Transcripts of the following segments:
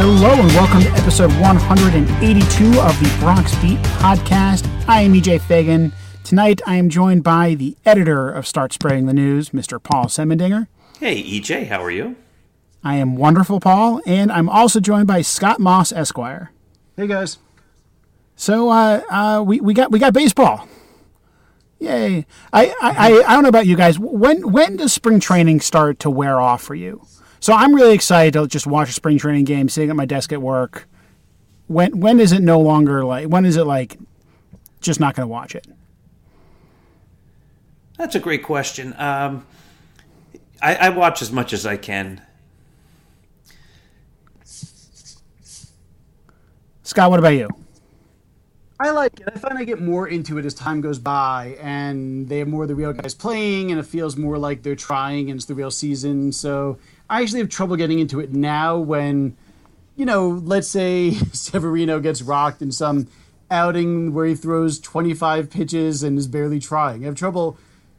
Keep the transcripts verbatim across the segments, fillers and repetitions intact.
Hello and welcome to episode one eighty-two of the Bronx Beat podcast. I am E J Fagan. Tonight I am joined by the editor of Start Spreading the News, Mister Paul Semendinger. Hey E J, how are you? I am wonderful, Paul, and I'm also joined by Scott Moss, Esquire. Hey guys. So uh, uh, we we got we got baseball. Yay! I, I, I don't know about you guys. When when does spring training start to wear off for you? So I'm really excited to just watch a spring training game, sitting at my desk at work. When when is it no longer like? When is it like just not going to watch it? That's a great question. Um, I, I watch as much as I can. Scott, what about you? I like it. I find I get more into it as time goes by, and they have more of the real guys playing, and it feels more like they're trying, and it's the real season. So I actually have trouble getting into it now when, you know, let's say Severino gets rocked in some outing where he throws twenty-five pitches and is barely trying. I have trouble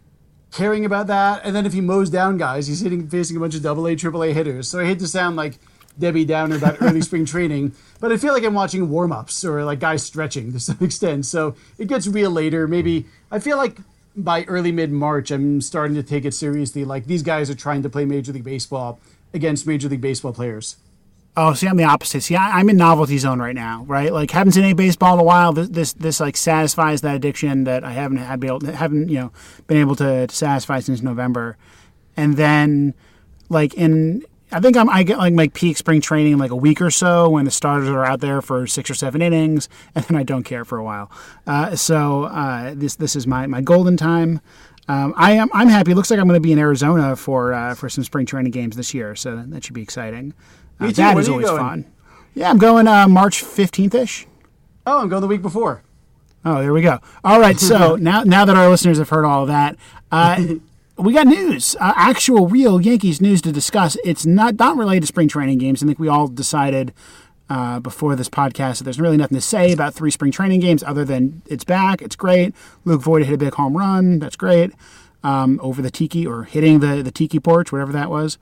caring about that. And then if he mows down guys, he's hitting facing a bunch of double A, triple A hitters. So I hate to sound like Debbie Downer about early spring training, but I feel like I'm watching warm-ups or like guys stretching to some extent. So it gets real later. Maybe I feel like by early mid-March, I'm starting to take it seriously. Like these guys are trying to play Major League Baseball against Major League Baseball players. Oh, see, I'm the opposite. See, I, I'm in novelty zone right now, right? Like, haven't seen any baseball in a while. This, this, this like satisfies that addiction that I haven't had, be able, haven't you know, been able to, to satisfy since November. And then, like in, I think I'm, I get like my peak spring training in like a week or so when the starters are out there for six or seven innings, and then I don't care for a while. Uh, so uh, this, this is my, my golden time. Um, I am, I'm happy. It looks like I'm going to be in Arizona for, uh, for some spring training games this year, so that should be exciting. Uh, Me too. that When is are you always going? fun. Yeah, I'm going uh, March fifteenth-ish. Oh, I'm going the week before. Oh, there we go. All right, so now now that our listeners have heard all of that, uh, we got news, uh, actual real Yankees news to discuss. It's not, not related to spring training games. I think we all decided uh, before this podcast that there's really nothing to say about three spring training games other than it's back, it's great. Luke Voigt hit a big home run, that's great, um, over the tiki or hitting the, the tiki porch, whatever that was.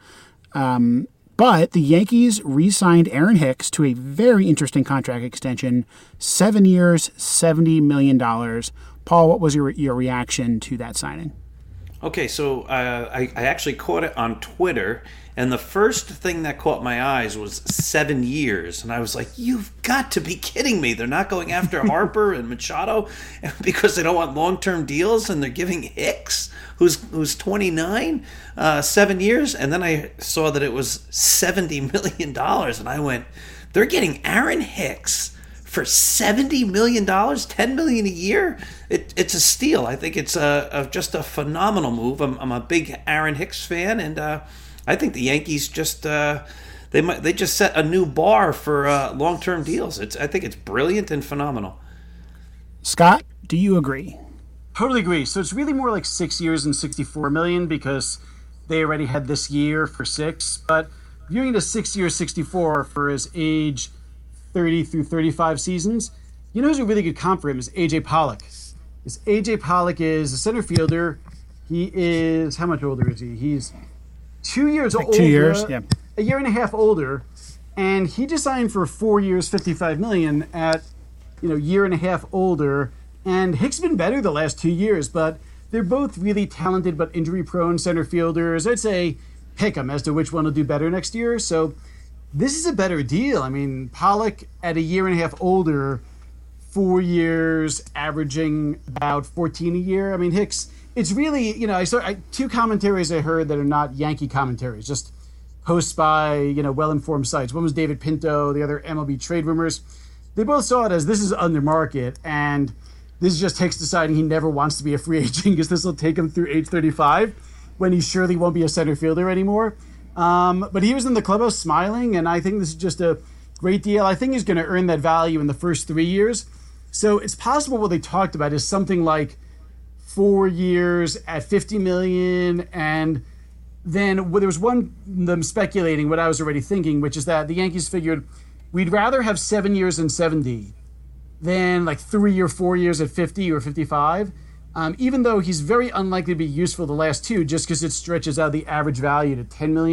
Um But the Yankees re-signed Aaron Hicks to a very interesting contract extension, seven years, seventy million dollars. Paul, what was your your reaction to that signing? Okay, so uh, I, I actually caught it on Twitter, and the first thing that caught my eyes was seven years. And I was like, you've got to be kidding me. They're not going after Harper and Machado because they don't want long-term deals, and they're giving Hicks, who's who's twenty-nine, uh, seven years. And then I saw that it was seventy million dollars, and I went, they're getting Aaron Hicks for seventy million dollars, ten million dollars a year. It, it's a steal. I think it's a, a just a phenomenal move. I'm, I'm a big Aaron Hicks fan, and uh, I think the Yankees just uh, they might they just set a new bar for uh, long-term deals. It's I think it's brilliant and phenomenal. Scott, do you agree? Totally agree. So it's really more like six years and sixty-four million because they already had this year for six. But viewing the six years, sixty-four for his age thirty through thirty-five seasons, you know who's a really good comp for him is A J Pollock. Is A J Pollock is a center fielder. He is, how much older is he? He's two years Like older. two years, yeah. A year and a half older. And he just signed for four years, fifty-five million dollars at, you know, year and a half older. And Hicks has been better the last two years, but they're both really talented but injury-prone center fielders. I'd say pick them as to which one will do better next year. So this is a better deal. I mean, Pollock at a year and a half older, four years, averaging about fourteen a year. I mean, Hicks, it's really, you know, I saw I, two commentaries I heard that are not Yankee commentaries, just posts by, you know, well-informed sites. One was David Pinto, the other M L B Trade Rumors. They both saw it as this is under market, and this is just Hicks deciding he never wants to be a free agent because this will take him through age thirty-five when he surely won't be a center fielder anymore. Um, but he was in the clubhouse smiling, and I think this is just a great deal. I think he's going to earn that value in the first three years. So it's possible what they talked about is something like four years at fifty million dollars, and then well, there was one them speculating what I was already thinking, which is that the Yankees figured we'd rather have seven years and seventy than like three or four years at fifty or fifty-five. Um, even though he's very unlikely to be useful the last two, just because it stretches out the average value to ten million dollars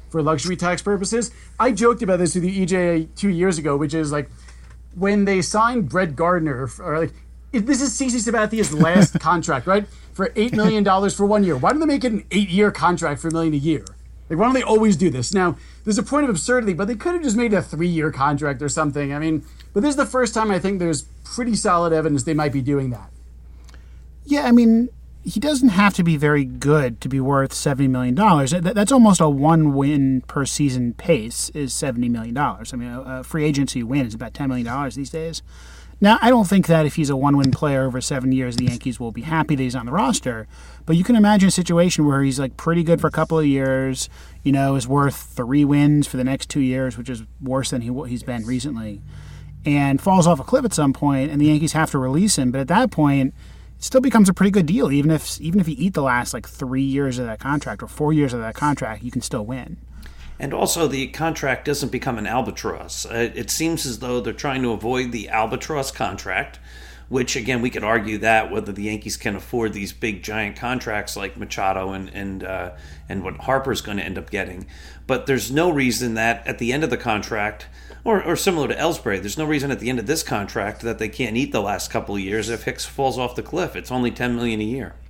for luxury tax purposes. I joked about this with the E J two years ago, which is like when they signed Brett Gardner, or like if this is CeCe Sabathia's last contract, right? For eight million dollars for one year. Why don't they make it an eight-year contract for a million a year? Like, why don't they always do this? Now, there's a point of absurdity, but they could have just made a three-year contract or something. I mean, but this is the first time I think there's pretty solid evidence they might be doing that. Yeah, I mean, he doesn't have to be very good to be worth seventy million dollars. That's almost a one win per season pace is seventy million dollars. I mean, a free agency win is about ten million dollars these days. Now, I don't think that if he's a one-win player over seven years, the Yankees will be happy that he's on the roster. But you can imagine a situation where he's like pretty good for a couple of years, you know, is worth three wins for the next two years, which is worse than he, he's been recently, and falls off a cliff at some point, and the Yankees have to release him. But at that point, it still becomes a pretty good deal. Even if even if you eat the last like three years of that contract or four years of that contract, you can still win. And also, the contract doesn't become an albatross. It, it seems as though they're trying to avoid the albatross contract, which, again, we could argue that whether the Yankees can afford these big, giant contracts like Machado and and uh, and what Harper's going to end up getting. But there's no reason that at the end of the contract, or, or similar to Ellsbury, there's no reason at the end of this contract that they can't eat the last couple of years if Hicks falls off the cliff. It's only ten million dollars a year.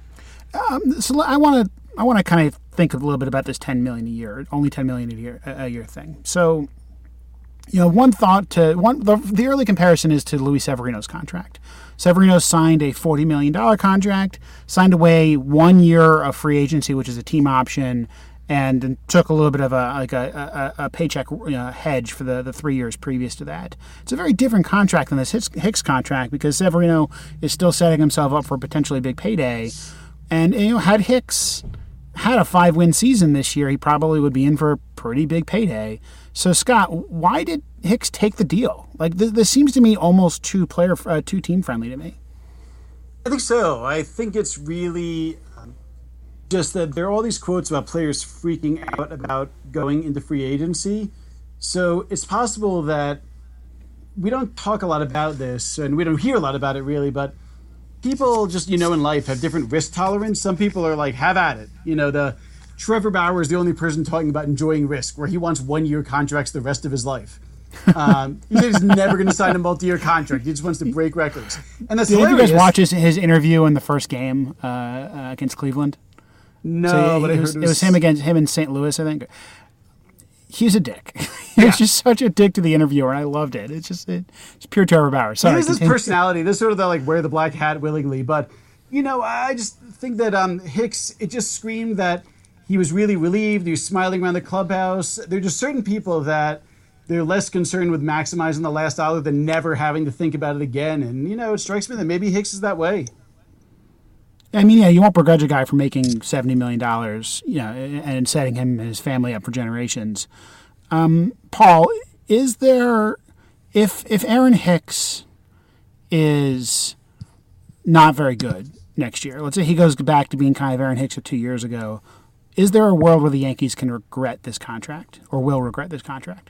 Um, so I want to I want to kind of think a little bit about this ten million dollars a year, only ten million dollars a year a year thing. So, you know, one thought to one the, the early comparison is to Luis Severino's contract. Severino signed a forty million dollars contract, signed away one year of free agency, which is a team option, and took a little bit of a like a, a, a paycheck you know, hedge for the, the three years previous to that. It's a very different contract than this Hicks contract because Severino is still setting himself up for a potentially big payday. And, you know, had Hicks had a five-win season this year, he probably would be in for a pretty big payday. So, Scott, why did Hicks take the deal? Like, th- this seems to me almost too player, uh, too team-friendly to me. I think so. I think it's really um, just that there are all these quotes about players freaking out about going into free agency. So it's possible that we don't talk a lot about this, and we don't hear a lot about it, really, but people just, you know, in life have different risk tolerance. Some people are like, have at it. You know, the Trevor Bauer is the only person talking about enjoying risk, where he wants one-year contracts the rest of his life. Um, he's never going to sign a multi-year contract. He just wants to break records. And that's Did hilarious. you guys watch his, his interview in the first game uh, uh, against Cleveland? No, so, but it I was, heard it was him against him in Saint Louis, I think. He's a dick. He Yeah. was just such a dick to the interviewer, and I loved it. It's just it, it's pure Trevor Bauer. Sorry, Here's this continue. personality. This sort of the like wear the black hat willingly, but you know, I just think that um, Hicks. It just screamed that he was really relieved. He was smiling around the clubhouse. There are just certain people that they're less concerned with maximizing the last dollar than never having to think about it again. And you know, it strikes me that maybe Hicks is that way. I mean, yeah, you won't begrudge a guy for making seventy million dollars, you know, and setting him and his family up for generations. Um, Paul, is there, if if Aaron Hicks is not very good next year, let's say he goes back to being kind of Aaron Hicks of two years ago, is there a world where the Yankees can regret this contract or will regret this contract?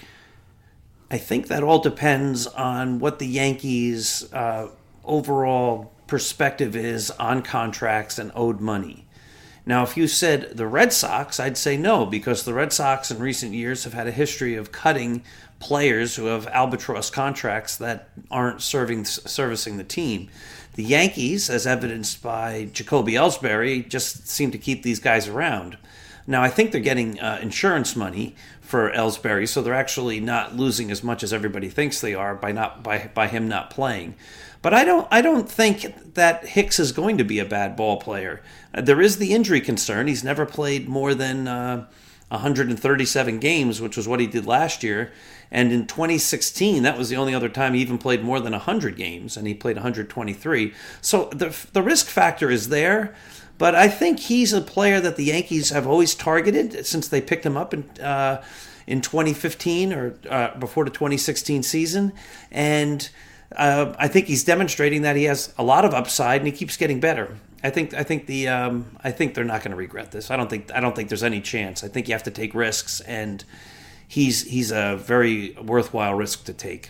I think that all depends on what the Yankees' uh, overall perspective is on contracts and owed money. Now, if you said the Red Sox, I'd say no, because the Red Sox in recent years have had a history of cutting players who have albatross contracts that aren't serving servicing the team. The Yankees, as evidenced by Jacoby Ellsbury, just seem to keep these guys around. Now, I think they're getting uh, insurance money for Ellsbury, so they're actually not losing as much as everybody thinks they are by not by by him not playing. But I don't I don't think that Hicks is going to be a bad ball player. Uh, there is the injury concern. He's never played more than uh, one hundred thirty-seven games, which was what he did last year. And in twenty sixteen, that was the only other time he even played more than one hundred games, and he played one hundred twenty-three. So the the risk factor is there. But I think he's a player that the Yankees have always targeted since they picked him up in uh, in twenty fifteen or uh, before the twenty sixteen season. And uh, I think he's demonstrating that he has a lot of upside and he keeps getting better. I think I think the um, I think they're not going to regret this. I don't think I don't think there's any chance. I think you have to take risks, and he's he's a very worthwhile risk to take.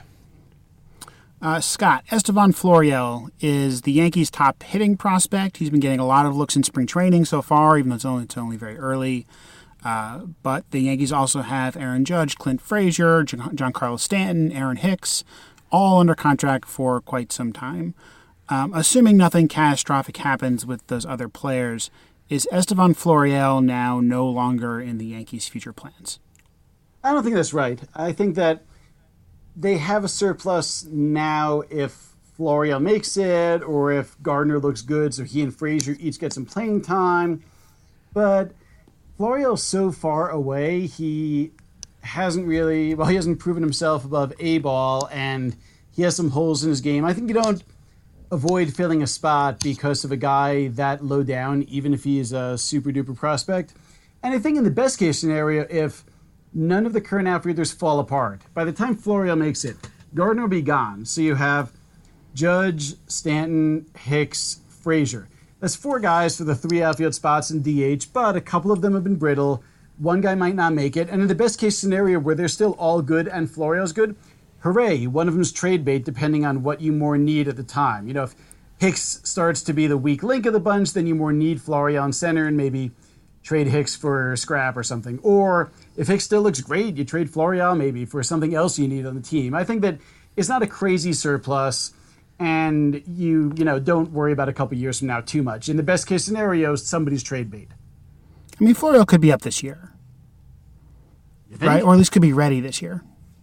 Uh, Scott, Estevan Florial is the Yankees' top hitting prospect. He's been getting a lot of looks in spring training so far, even though it's only, it's only very early. Uh, but the Yankees also have Aaron Judge, Clint Frazier, Giancarlo Stanton, Aaron Hicks, all under contract for quite some time. Um, assuming nothing catastrophic happens with those other players, is Estevan Florial now no longer in the Yankees' future plans? I don't think that's right. I think that they have a surplus now if Florial makes it or if Gardner looks good, so he and Frazier each get some playing time. But Florial's so far away, he hasn't really, well, he hasn't proven himself above A-ball, and he has some holes in his game. I think you don't avoid filling a spot because of a guy that low down, even if he is a super-duper prospect. And I think in the best-case scenario, if none of the current outfielders fall apart, by the time Florial makes it, Gardner will be gone. So you have Judge, Stanton, Hicks, Frazier. That's four guys for the three outfield spots in D H, but a couple of them have been brittle. One guy might not make it. And in the best case scenario where they're still all good and Florial's good, hooray, one of them's trade bait depending on what you more need at the time. You know, if Hicks starts to be the weak link of the bunch, then you more need Florial in center and maybe trade Hicks for scrap or something. Or if Hicks still looks great, you trade Florial maybe for something else you need on the team. I think that it's not a crazy surplus. And you, you know, don't worry about a couple years from now too much. In the best case scenario, somebody's trade bait. I mean, Florial could be up this year, right? Or at least could be ready this year.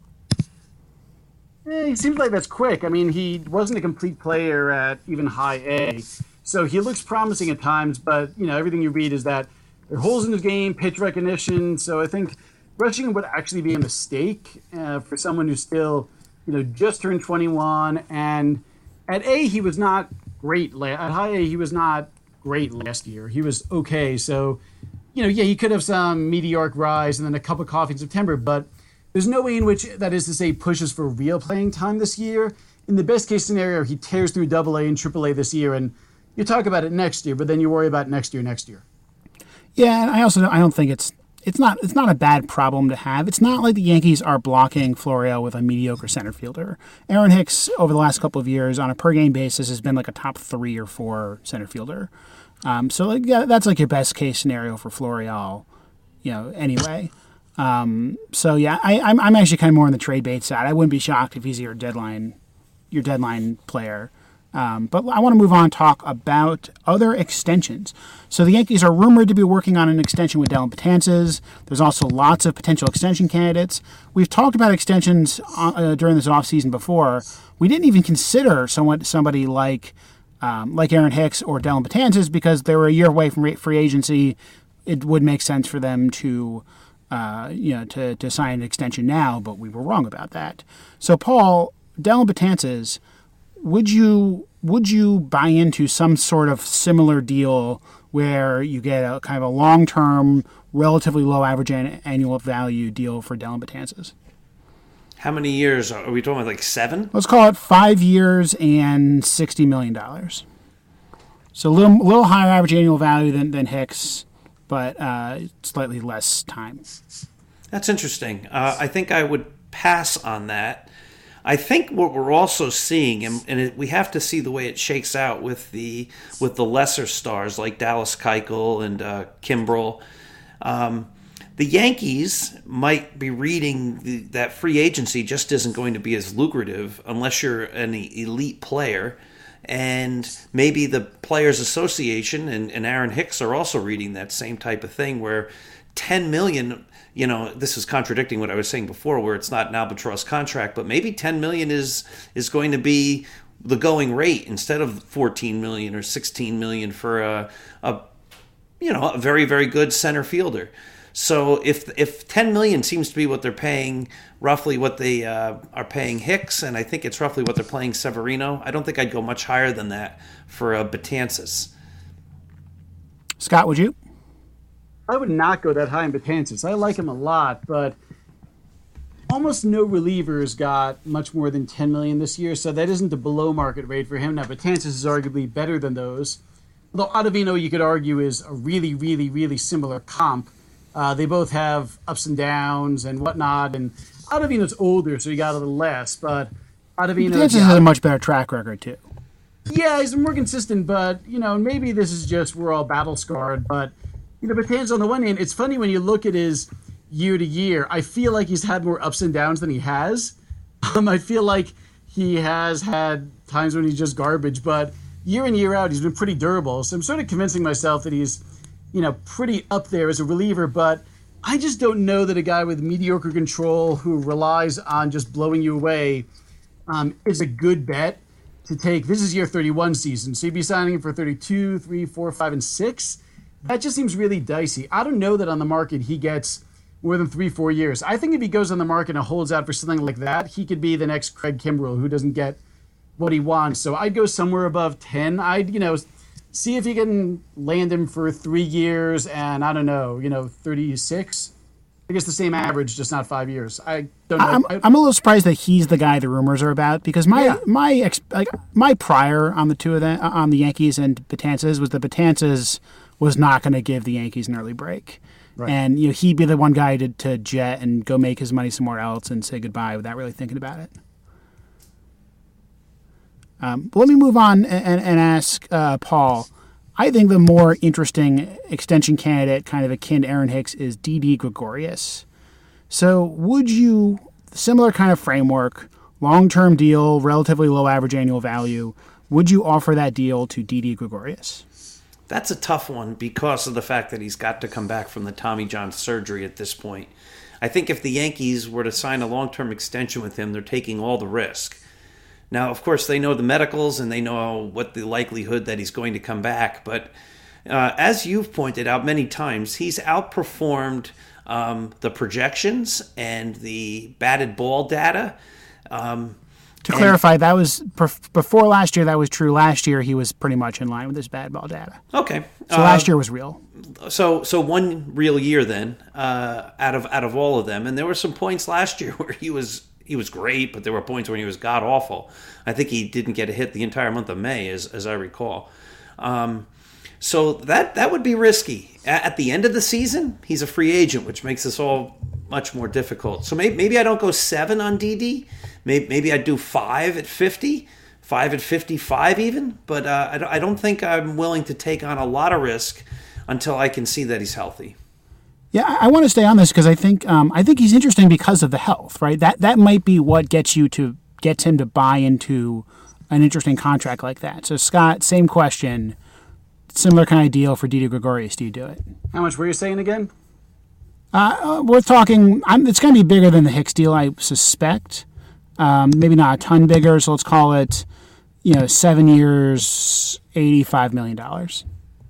Eh, he seems like that's quick. I mean, he wasn't a complete player at even high A, so he looks promising at times. But you know, everything you read is that there are holes in his game, pitch recognition. So I think rushing him would actually be a mistake uh, for someone who's still, you know, just turned twenty-one and. At A, he was not great. At high A, he was not great last year. He was okay. So, you know, yeah, he could have some meteoric rise and then a cup of coffee in September, but there's no way in which, that is to say, pushes for real playing time this year. In the best case scenario, he tears through double A and triple A this year, and you talk about it next year, but then you worry about next year, next year. Yeah, and I also don't, I don't think it's It's not it's not a bad problem to have. It's not like the Yankees are blocking Florial with a mediocre center fielder. Aaron Hicks, over the last couple of years, on a per-game basis, has been like a top three or four center fielder. Um, so like, yeah, that's like your best-case scenario for Florial, you know, anyway. Um, so, yeah, I, I'm, I'm actually kind of more on the trade bait side. I wouldn't be shocked if he's your deadline, your deadline player. Um, but I want to move on and talk about other extensions. So the Yankees are rumored to be working on an extension with Dellin Betances. There's also lots of potential extension candidates. We've talked about extensions uh, during this offseason before. We didn't even consider someone, somebody like um, like Aaron Hicks or Dellin Betances because they were a year away from free agency. It would make sense for them to uh, you know to, to sign an extension now, but we were wrong about that. So Paul, Dellin Betances, Would you would you buy into some sort of similar deal where you get a kind of a long-term, relatively low average an- annual value deal for Dellin Betances? How many years are we talking about? Like seven? Let's call it five years and sixty million dollars. So a little little higher average annual value than than Hicks, but uh, slightly less time. That's interesting. Uh, I think I would pass on that. I think what we're also seeing, and, and it, we have to see the way it shakes out with the with the lesser stars like Dallas Keuchel and uh, Kimbrel. Um, the Yankees might be reading the, that free agency just isn't going to be as lucrative unless you're an elite player. And maybe the Players Association and, and Aaron Hicks are also reading that same type of thing where ten million dollars, you know, this is contradicting what I was saying before, where it's not an albatross contract, but maybe ten million is is going to be the going rate instead of fourteen million or sixteen million for a, a you know a very very good center fielder. So if if ten million seems to be what they're paying, roughly what they uh, are paying Hicks, and I think it's roughly what they're paying Severino, I don't think I'd go much higher than that for a Betances. Scott, would you? I would not go that high in Betances. I like him a lot, but almost no relievers got much more than ten million dollars this year, so that isn't the below market rate for him. Now, Betances is arguably better than those. Although Ottavino, you could argue, is a really, really, really similar comp. Uh, they both have ups and downs and whatnot, and Ottavino's older, so he got a little less, but Ottavino... Betances has a much better track record, too. Yeah, he's more consistent, but, you know, maybe this is just we're all battle-scarred, but... You know, but Hans, on the one hand, it's funny when you look at his year to year. I feel like he's had more ups and downs than he has. Um, I feel like he has had times when he's just garbage, but year in, year out, he's been pretty durable. So I'm sort of convincing myself that he's, you know, pretty up there as a reliever, but I just don't know that a guy with mediocre control who relies on just blowing you away um, is a good bet to take. This is year thirty-one season, so you'd be signing him for thirty-two, three, four, five, and six. That just seems really dicey. I don't know that on the market he gets more than three, four years. I think if he goes on the market and holds out for something like that, he could be the next Craig Kimbrell who doesn't get what he wants. So I'd go somewhere above ten. I'd, you know, see if you can land him for three years and, I don't know, you know, thirty-six. I guess the same average, just not five years. I don't know. I'm, I'm a little surprised that he's the guy the rumors are about, because my Yeah. my ex, like my prior on the two of them, on the Yankees and Betances, was that Betances was not going to give the Yankees an early break. Right. And you know, he'd be the one guy to, to jet and go make his money somewhere else and say goodbye without really thinking about it. Um, but let me move on and, and ask uh, Paul. I think the more interesting extension candidate, kind of akin to Aaron Hicks, is Didi Gregorius. So would you, similar kind of framework, long-term deal, relatively low average annual value, would you offer that deal to Didi Gregorius? That's a tough one because of the fact that he's got to come back from the Tommy John surgery at this point. I think if the Yankees were to sign a long-term extension with him, they're taking all the risk. Now, of course, they know the medicals and they know what the likelihood that he's going to come back. But uh, as you've pointed out many times, he's outperformed um, the projections and the batted ball data. Um, to clarify, that was before last year. That was true. Last year, he was pretty much in line with his bad ball data. Okay. So uh, last year was real. So, so one real year then, uh, out of out of all of them, and there were some points last year where he was. He was great, but there were points when he was god-awful. I think he didn't get a hit the entire month of May, as as I recall. Um, so that that would be risky. At the end of the season, he's a free agent, which makes this all much more difficult. So maybe, maybe I don't go seven on D D. Maybe, maybe I do five at fifty, five at fifty-five even. But uh, I, don't, I don't think I'm willing to take on a lot of risk until I can see that he's healthy. Yeah, I want to stay on this because I think um, I think he's interesting because of the health, right? That that might be what gets you to gets him to buy into an interesting contract like that. So Scott, same question, similar kind of deal for Didi Gregorius. Do you do it? How much were you saying again? Uh, we're talking. I'm, it's going to be bigger than the Hicks deal, I suspect. Um, maybe not a ton bigger. So let's call it, you know, seven years, eighty-five million dollars.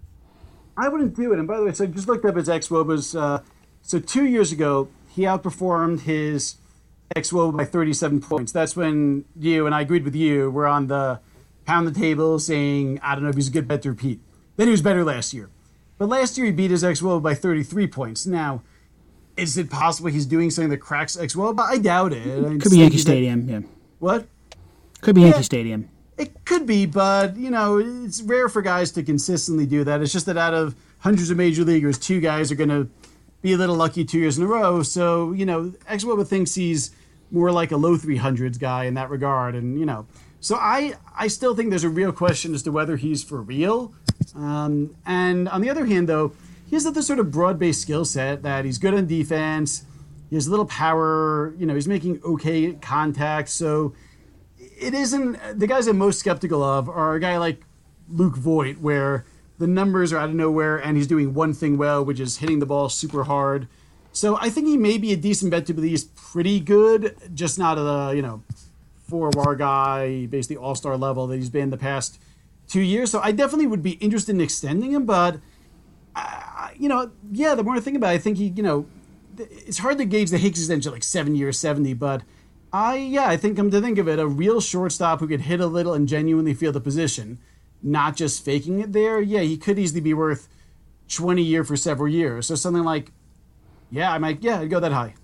I wouldn't do it. And by the way, so I just looked up his ex-W O Bas. Uh, so two years ago, he outperformed his ex-W O B A by thirty-seven points. That's when you, and I agreed with you, were on the pound the table saying, I don't know if he's a good bet to repeat. Then he was better last year. But last year, he beat his ex-W O B A by thirty-three points. Now, is it possible he's doing something that cracks ex-W O B A? I doubt it. I Could be Yankee Stadium, yeah. What? Could be Yeah. Yankee Stadium. It could be, but, you know, it's rare for guys to consistently do that. It's just that out of hundreds of major leaguers, two guys are going to be a little lucky two years in a row. So, you know, ex-W O B A thinks he's more like a low three hundreds guy in that regard. And, you know, so I, I still think there's a real question as to whether he's for real. Um, and on the other hand, though, he has this sort of broad-based skill set that he's good on defense. He has a little power. You know, he's making okay contact. So it isn't the guys I'm most skeptical of are a guy like Luke Voigt, where the numbers are out of nowhere and he's doing one thing well, which is hitting the ball super hard. So I think he may be a decent bet to be at least pretty good, just not a, you know, four-war guy, basically all-star level that he's been the past two years. So I definitely would be interested in extending him, but, uh, you know, yeah, the more I think about it, I think he, you know, it's hard to gauge the Hicks extension like seven years, seventy, but I, yeah, I think, come to think of it, a real shortstop who could hit a little and genuinely feel the position, not just faking it there, yeah, he could easily be worth twenty a year for several years. So something like, yeah, I might, yeah, I'd go that high.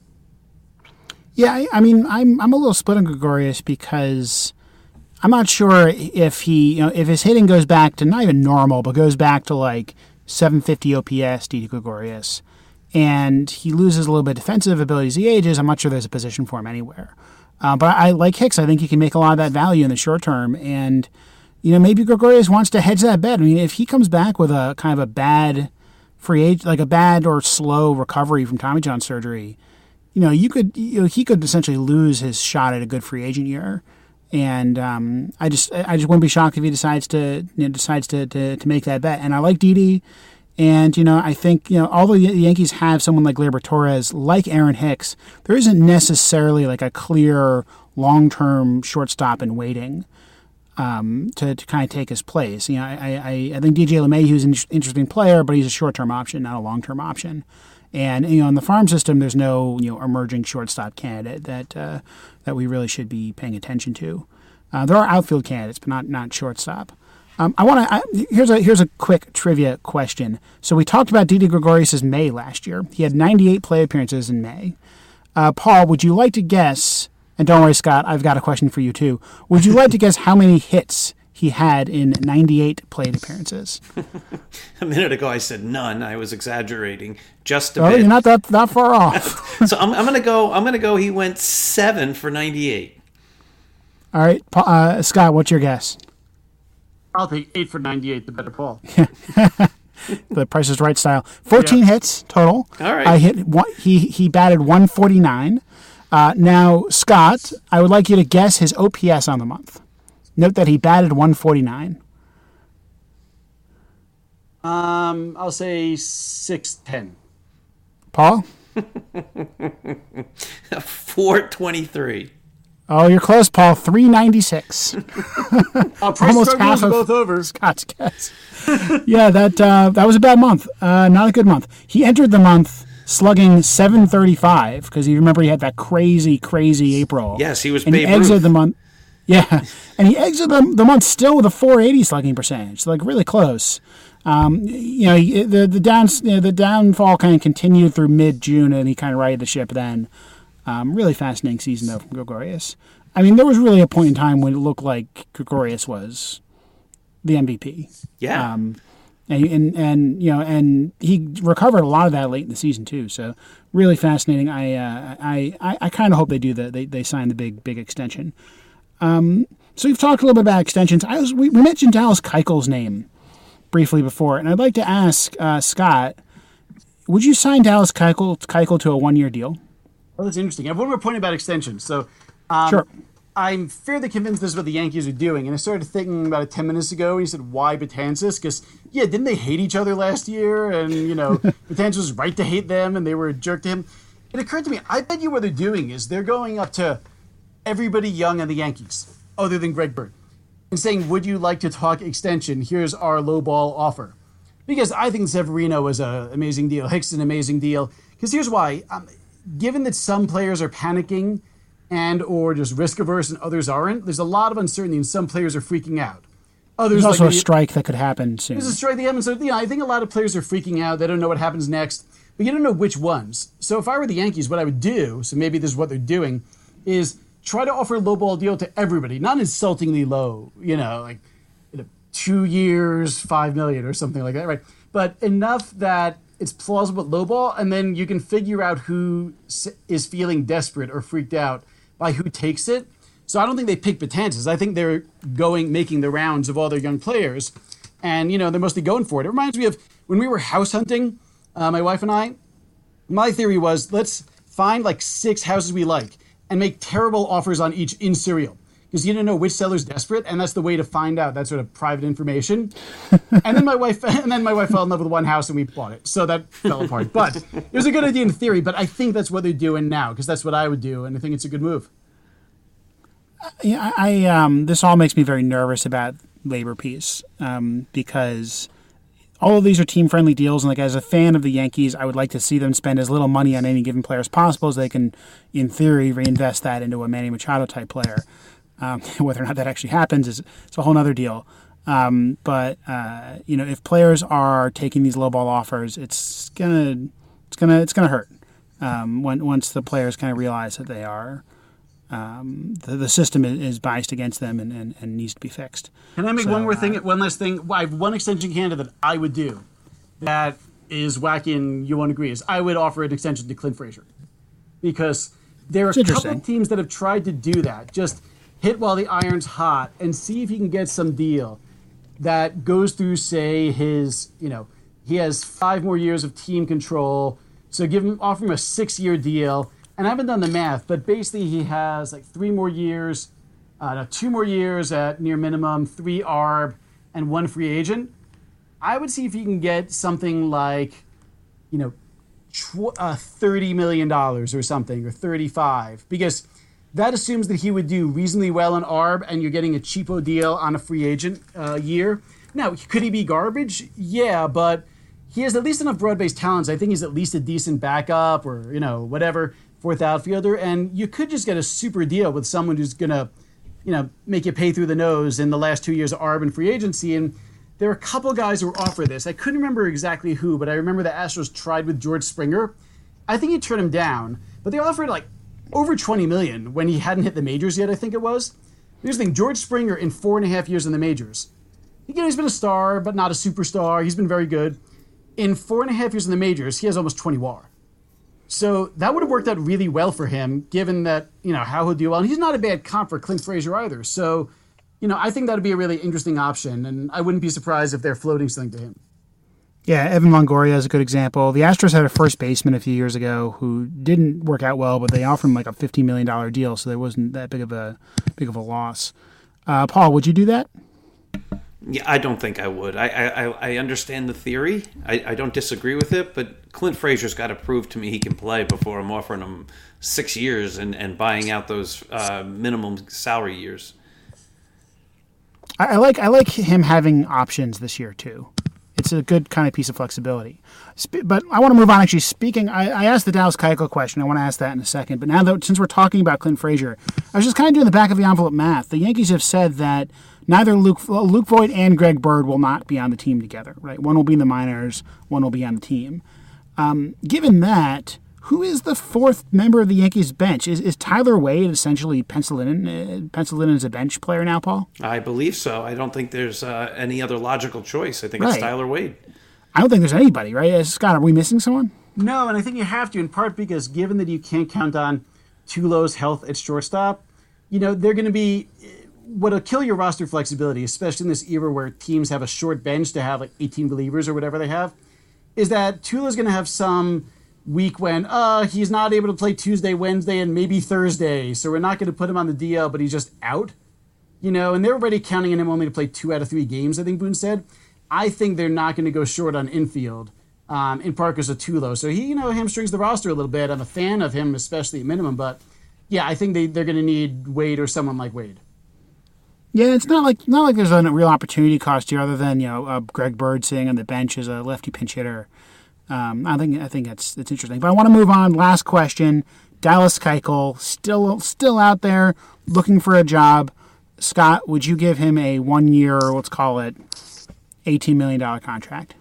Yeah, I, I mean, I'm I'm a little split on Gregorius because I'm not sure if he, you know, if his hitting goes back to not even normal, but goes back to like seven fifty O P S, Didi Gregorius, and he loses a little bit of defensive ability as he ages. I'm not sure there's a position for him anywhere. Uh, but I like Hicks. I think he can make a lot of that value in the short term. And, you know, maybe Gregorius wants to hedge that bet. I mean, if he comes back with a kind of a bad free age, like a bad or slow recovery from Tommy John surgery, you know, you could, you know, he could essentially lose his shot at a good free agent year. And um, I just, I just wouldn't be shocked if he decides to, you know, decides to, to, to make that bet. And I like Didi, and you know, I think, you know, although the Yankees have someone like Gleyber Torres, like Aaron Hicks, there isn't necessarily like a clear long-term shortstop in waiting um, to to kind of take his place. You know, I I, I think D J LeMahieu is an interesting player, but he's a short-term option, not a long-term option. And you know, in the farm system, there's no you know emerging shortstop candidate that uh, that we really should be paying attention to. Uh, there are outfield candidates, but not not shortstop. Um, I want to here's a here's a quick trivia question. So we talked about Didi Gregorius' May last year. He had ninety-eight play appearances in May. Uh, Paul, would you like to guess? And don't worry, Scott, I've got a question for you too. Would you like to guess how many hits he had in ninety-eight plate appearances? A minute ago I said none. I was exaggerating just a oh, bit. You're not that, that far off. So I'm, I'm gonna go. I'm gonna go. He went seven for ninety-eight. All right, uh, Scott, what's your guess? I'll take eight for ninety-eight. The better Paul. The Price is Right style. Fourteen yeah. hits total. All right. I hit one, he he batted one forty-nine. Uh, now, Scott, I would like you to guess his O P S on the month. Note that he batted one forty-nine. Um, I'll say six ten. Paul? four twenty-three. Oh, you're close, Paul. three ninety-six. uh, Almost half of both over. Scott's guess. yeah, that uh, that was a bad month. Uh, not a good month. He entered the month slugging seven thirty-five because you remember he had that crazy, crazy April. Yes, he was and Babe he exited Ruth. the month. Yeah, and he exited the, the month still with a four eighty slugging percentage, like really close. Um, you know, he, the the down you know, the downfall kind of continued through mid June, and he kind of righted the ship then. Um, really fascinating season though from Gregorius. I mean, there was really a point in time when it looked like Gregorius was the M V P. Yeah. Um, and, and and you know, and he recovered a lot of that late in the season too. So really fascinating. I uh, I I, I kind of hope they do that. They they sign the big big extension. Um, so we've talked a little bit about extensions. I was we, we mentioned Dallas Keuchel's name briefly before, and I'd like to ask uh, Scott, would you sign Dallas Keuchel, Keuchel to a one year deal? Well, that's interesting. I have one more point about extensions. So, um, sure. I'm fairly convinced this is what the Yankees are doing. And I started thinking about it ten minutes ago. He said, why Betances? Because, yeah, didn't they hate each other last year? And, you know, Betances was right to hate them, and they were a jerk to him. It occurred to me, I bet you what they're doing is they're going up to everybody young on the Yankees, other than Greg Bird, and saying, would you like to talk extension? Here's our lowball offer. Because I think Severino is an amazing deal. Hicks is an amazing deal. Because here's why. Um, given that some players are panicking and or just risk averse and others aren't, there's a lot of uncertainty and some players are freaking out. Others There's also like a strike that could happen soon. There's a strike that happens. So, you know, I think a lot of players are freaking out. They don't know what happens next, but you don't know which ones. So if I were the Yankees, what I would do, so maybe this is what they're doing, is try to offer a lowball deal to everybody, not insultingly low, you know, like you know, two years, five million or something like that, right? But enough that it's plausible lowball, and then you can figure out who is feeling desperate or freaked out by who takes it. So I don't think they pick Betances. I think they're going, making the rounds of all their young players, and you know they're mostly going for it. It reminds me of when we were house hunting, uh, my wife and I. My theory was let's find like six houses we like and make terrible offers on each in serial. Because you don't know which seller's desperate, and that's the way to find out that sort of private information. and then my wife, and then my wife fell in love with one house, and we bought it. So that fell apart. But it was a good idea in theory. But I think that's what they're doing now, because that's what I would do, and I think it's a good move. Yeah, I um, this all makes me very nervous about labor peace um, because all of these are team-friendly deals, and like as a fan of the Yankees, I would like to see them spend as little money on any given player as possible, so they can, in theory, reinvest that into a Manny Machado type player. Um, whether or not that actually happens is it's a whole other deal. Um, but uh, you know, if players are taking these lowball offers, it's gonna it's gonna it's gonna hurt um, when once the players kind of realize that they are um, the, the system is, is biased against them and, and, and needs to be fixed. Can I make so, one more uh, thing? One last thing. I have one extension candidate that I would do that is wacky, and you won't agree. Is I would offer an extension to Clint Frazier because there are a couple of teams that have tried to do that. Just hit while the iron's hot and see if he can get some deal that goes through, say, his, you know, He has five more years of team control. So give him, offer him a six-year deal. And I haven't done the math, but basically he has like three more years, uh, no, two more years at near minimum, three A R B, and one free agent. I would see if you can get something like, you know, tw- uh, thirty million dollars or something, or thirty-five, because that assumes that he would do reasonably well in A R B and you're getting a cheapo deal on a free agent uh, year. Now, could he be garbage? Yeah, but he has at least enough broad-based talents. I think he's at least a decent backup or, you know, whatever, fourth outfielder. And you could just get a super deal with someone who's going to, you know, make you pay through the nose in the last two years of A R B and free agency. And there are a couple guys who were offered this. I couldn't remember exactly who, but I remember the Astros tried with George Springer. I think he turned him down, but they offered like over twenty million dollars when he hadn't hit the majors yet, I think it was. Here's the thing, George Springer in four and a half years in the majors. Again, he's been a star, but not a superstar. He's been very good. In four and a half years in the majors, he has almost twenty W A R. So that would have worked out really well for him, given that, you know, how he'll do well. And he's not a bad comp for Clint Frazier either. So, you know, I think that would be a really interesting option, and I wouldn't be surprised if they're floating something to him. Yeah, Evan Longoria is a good example. The Astros had a first baseman a few years ago who didn't work out well, but they offered him like a fifteen million dollars deal, so there wasn't that big of a big of a loss. Uh, Paul, would you do that? Yeah, I don't think I would. I I, I understand the theory. I, I don't disagree with it, but Clint Frazier's got to prove to me he can play before I'm offering him six years and, and buying out those uh, minimum salary years. I, I like I like him having options this year too. It's a good kind of piece of flexibility. Sp- but I want to move on. Actually, speaking, I, I asked the Dallas Keuchel question. I want to ask that in a second. But now that since we're talking about Clint Frazier, I was just kind of doing the back of the envelope math. The Yankees have said that neither Luke Luke Voit and Greg Bird will not be on the team together. Right? One will be in the minors. One will be on the team. Um, given that, who is the fourth member of the Yankees bench? Is is Tyler Wade essentially penciled in, uh, penciled in as a bench player now, Paul? I believe so. I don't think there's uh, any other logical choice. I think Right. it's Tyler Wade. I don't think there's anybody, right? Uh, Scott, are we missing someone? No, and I think you have to, in part because given that you can't count on Tulo's health at shortstop, you know, they're going to be, what'll kill your roster flexibility, especially in this era where teams have a short bench to have like eighteen relievers or whatever they have, is that Tulo's going to have some week when uh he's not able to play Tuesday, Wednesday, and maybe Thursday, so we're not going to put him on the D L, but he's just out, you know, and they're already counting on him only to play two out of three games, I think Boone said. I think they're not going to go short on infield, um, in part because of Tulo, so he, you know, hamstrings the roster a little bit. I'm a fan of him, especially at minimum, but yeah, I think they, they're going to need Wade or someone like Wade. Yeah, it's not like not like there's a real opportunity cost here, other than, you know, uh, Greg Bird sitting on the bench as a lefty pinch hitter. Um, I think I think that's that's interesting. But I want to move on. Last question: Dallas Keuchel still still out there looking for a job. Scott, would you give him a one-year, let's call it, eighteen million dollars contract?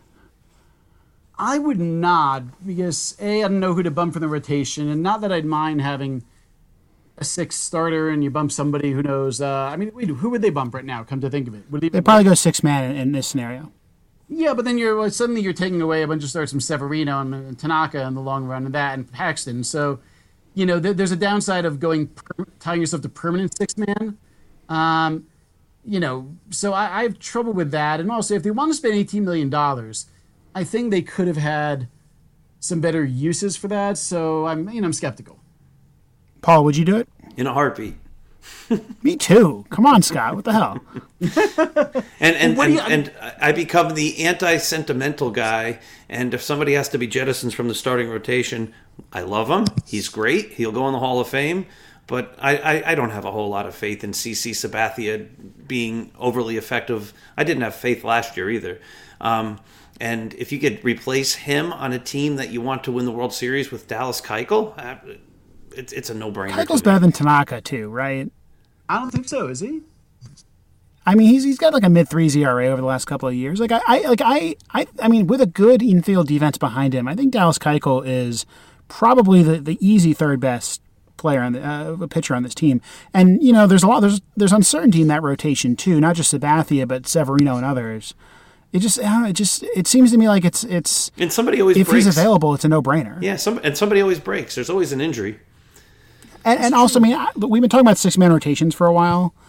I would not, because A, I don't know who to bump from the rotation, and not that I'd mind having a sixth starter and you bump somebody who knows. Uh, I mean, wait, who would they bump right now? Come to think of it, would it They'd probably go six man in, in this scenario. Yeah, but then you're well, suddenly you're taking away a bunch of starts from Severino and, and Tanaka in the long run, and that and Paxton. So, you know, th- there's a downside of going per- tying yourself to permanent six man. Um, you know, so I, I have trouble with that. And also, if they want to spend eighteen million dollars, I think they could have had some better uses for that. So I'm, you know, I'm skeptical. Paul, would you do it? In a heartbeat. Me too. Come on, Scott. What the hell? And and, What do and, you- and I become the anti-sentimental guy. And if somebody has to be jettisoned from the starting rotation, I love him. He's great. He'll go in the Hall of Fame. But I, I, I don't have a whole lot of faith in C C Sabathia being overly effective. I didn't have faith last year either. Um, and if you could replace him on a team that you want to win the World Series with Dallas Keuchel, uh, it's it's a no-brainer. Keuchel's better than Tanaka too, right? I don't think so. Is he? I mean, he's he's got like a mid threes E R A over the last couple of years. Like I, I like I, I I mean, with a good infield defense behind him, I think Dallas Keuchel is probably the, the easy third best player on the uh, pitcher on this team. And you know, there's a lot there's there's uncertainty in that rotation too, not just Sabathia but Severino and others. It just I don't know, it just it seems to me like it's it's And somebody always if breaks. he's available, it's a no brainer. Yeah, some and somebody always breaks. There's always an injury. And, and also, I mean, I, we've been talking about six man rotations for a while.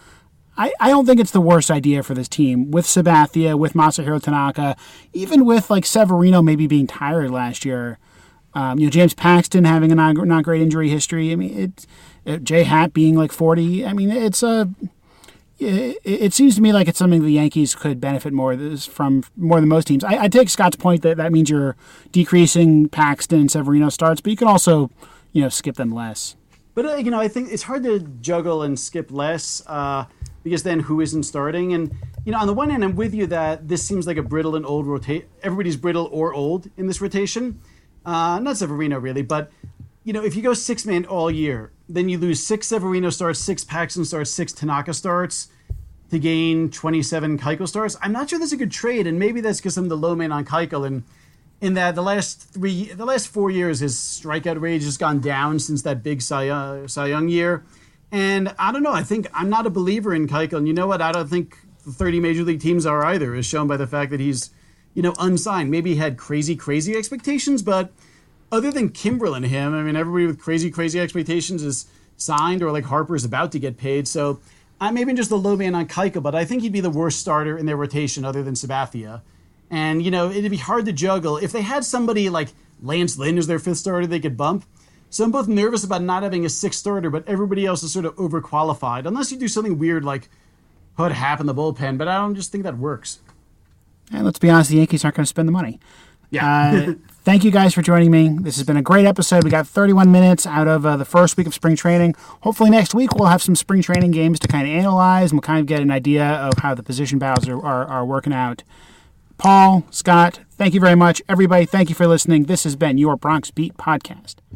I, I don't think it's the worst idea for this team with Sabathia, with Masahiro Tanaka, even with like Severino maybe being tired last year. Um, you know, James Paxton having a not, not great injury history. I mean, it, it J Happ being like forty. I mean, it's a. It, it seems to me like it's something the Yankees could benefit more from more than most teams. I, I take Scott's point that that means you're decreasing Paxton and Severino starts, but you can also, you know, skip them less. But uh, you know, I think it's hard to juggle and skip less uh, because then who isn't starting? And you know, on the one hand, I'm with you that this seems like a brittle and old rotate. Everybody's brittle or old in this rotation. Uh, not Severino really, but you know, if you go six man all year, then you lose six Severino starts, six Paxton starts, six Tanaka starts to gain twenty-seven Keuchel starts. I'm not sure that's a good trade, and maybe that's because I'm the low man on Keuchel, and in that the last three, the last four years, his strikeout rate has gone down since that big Cy, uh, Cy Young year. And I don't know. I think I'm not a believer in Keuchel, and you know what? I don't think the thirty major league teams are either, as shown by the fact that he's, you know, unsigned. Maybe he had crazy, crazy expectations, but other than Kimbrel and him, I mean, everybody with crazy, crazy expectations is signed or like Harper's about to get paid. So I'm maybe just the low man on Keuchel, but I think he'd be the worst starter in their rotation other than Sabathia. And, you know, it'd be hard to juggle. If they had somebody like Lance Lynn as their fifth starter, they could bump. So I'm both nervous about not having a sixth starter, but everybody else is sort of overqualified. Unless you do something weird like put Happ in the bullpen, but I don't just think that works. And let's be honest, the Yankees aren't going to spend the money. Yeah. uh, thank you guys for joining me. This has been a great episode. We got thirty-one minutes out of uh, the first week of spring training. Hopefully next week we'll have some spring training games to kind of analyze and we'll kind of get an idea of how the position battles are, are, are working out. Paul, Scott, thank you very much. Everybody, thank you for listening. This has been your Bronx Beat Podcast.